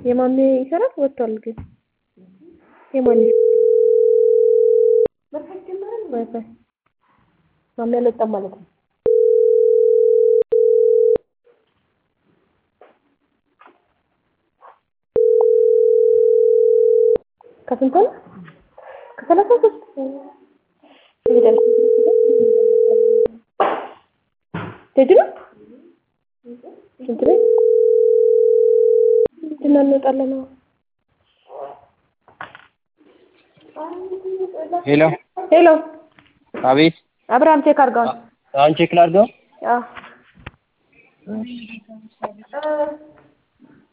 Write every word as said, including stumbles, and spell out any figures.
የማሜ ይሰራል ወጥቷል ግን የማን መርካት ጀመረ ወይ ማሜ አልወጣም ማለት ነው ከስንት ነው ከሰላሳ ሦስት ይደርስ ትድሩ ትድሩ እንወጣለን ሄሎ ሄሎ አቤት አብርሃም ቼክ አድርገው አሁን ቼክ ላድርገው አዎ